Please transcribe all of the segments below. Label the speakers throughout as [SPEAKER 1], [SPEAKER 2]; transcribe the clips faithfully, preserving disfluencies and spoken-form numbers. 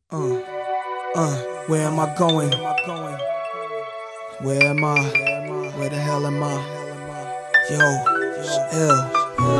[SPEAKER 1] Uh, uh, where am I going? Where am I? Where the hell am I? Yo, ill.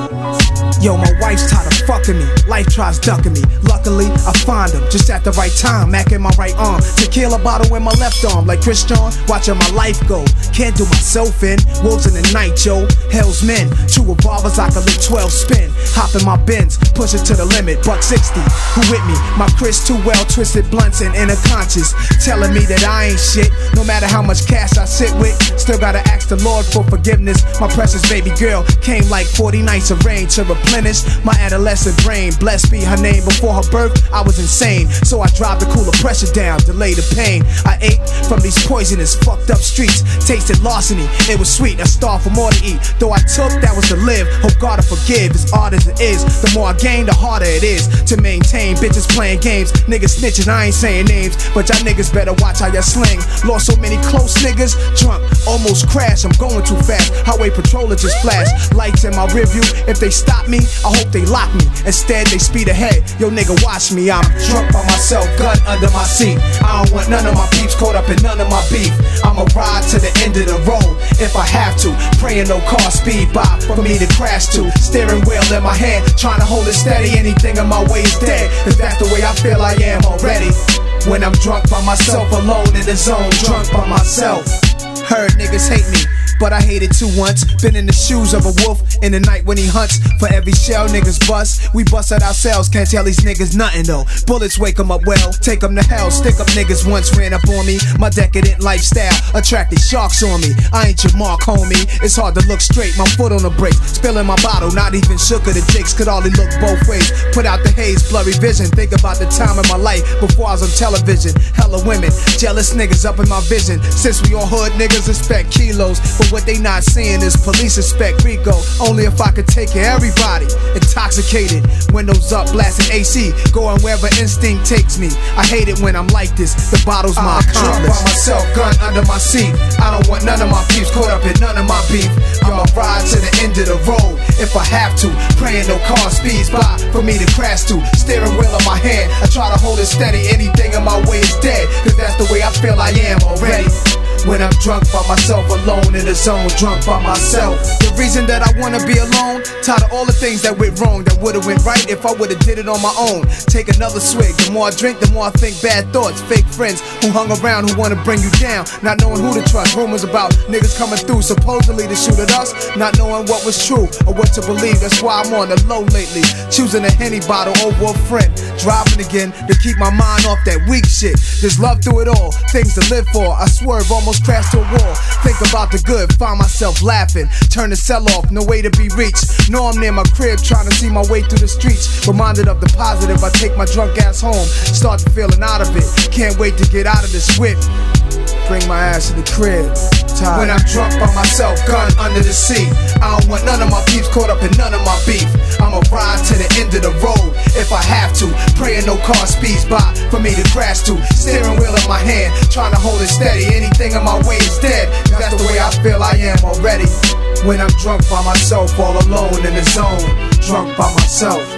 [SPEAKER 1] Yo, my wife's tired of fucking me. Life tries ducking me. Luckily, I find him just at the right time. Mac in my right arm, tequila bottle in my left arm. Like Christian, watching my life go. Can't do myself in. Wolves in the night, yo. Hell's men. Two revolvers, I can live twelve spin. Hop in my Benz, push it to the limit. Buck sixty. Who with me? My Chris too well twisted blunts and inner conscious, telling me that I ain't shit. No matter how much cash I sit with, still gotta ask the Lord for forgiveness. My precious baby girl came like forty nights of rain to replenish my adolescent brain. Blessed be her name. Before her birth, I was insane, so I dropped the cooler pressure down, delay the pain. I ate from these poisonous, fucked up streets. Tasted larceny, it was sweet. I starved for more to eat. Though I took, that was to live. Hope God will forgive. As odd as it is, the more I gain, the harder it is to maintain. Bitches playing games, niggas snitching. I ain't saying names, but y'all niggas better watch how y'all sling. Lost so many close niggas, drunk, almost crashed. I'm going too fast. Highway patroller just flashed. Lights in my rearview. If they stop me, I hope they lock me. Instead, they speed ahead. Yo, nigga, watch me. I'm drunk by myself, gun under my seat. I don't want none of my peeps caught up in none of my beef. I'ma ride to the end of the road if I have to. Praying no car speed by for me to crash to. Steering wheel in my hand, trying to hold it steady. Anything in my way is dead, cause that's the way I feel I am already. When I'm drunk by myself, alone in the zone, drunk by myself. Heard niggas hate me, but I hated too once. Been in the shoes of a wolf in the night when he hunts. For every shell niggas bust, we bust at ourselves. Can't tell these niggas nothing though. Bullets wake them up well, take them to hell. Stick up niggas once ran up on me. My decadent lifestyle attracted sharks on me. I ain't your mark, homie. It's hard to look straight, my foot on the brakes. Spilling my bottle, not even shook of the jakes. Could only look both ways. Put out the haze, blurry vision. Think about the time in my life before I was on television. Hella women, jealous niggas up in my vision. Since we all hood niggas expect kilos, but what they not seeing is police expect Rico. Only if I could take care of everybody. Intoxicated, windows up, blasting A C, going wherever instinct takes me. I hate it when I'm like this. The bottle's my accomplice. I'm drunk by myself, gun under my seat. I don't want none of my peeps caught up in none of my beef. I'ma ride to the end of the road if I have to. Praying no car speeds by for me to crash to. Steering wheel in my hand, I try to hold it steady. Anything in my way is dead, cause that's the way I feel I am already. When I'm drunk by myself, alone in the zone, drunk by myself. The reason that I wanna be alone, tired of all the things that went wrong, that would've went right if I would've did it on my own. Take another swig, the more I drink, the more I think bad thoughts. Fake friends who hung around, who wanna bring you down, not knowing who to trust. Rumors about niggas coming through, supposedly to shoot at us, not knowing what was true or what to believe. That's why I'm on the low lately, choosing a Henny bottle over a friend. Driving again to keep my mind off that weak shit. There's love through it all, things to live for. I swerve, almost crash to a wall. Think about the good, find myself laughing. Turn the cell off, no way to be reached. Know I'm near my crib, trying to see my way through the streets. Reminded of the positive, I take my drunk ass home. Start feeling out of it, can't wait to get out of this whip. Bring my ass to the crib. Tired. When I'm drunk by myself, gun under the seat. I don't want none of my peeps caught up in none of my beef. I'ma ride to the end of the road if I have to. Praying no car speeds by for me to crash to. Steering wheel in my hand, trying to hold it steady. Anything in my way is dead, that's the way I feel I am already. When I'm drunk by myself, all alone in the zone, drunk by myself.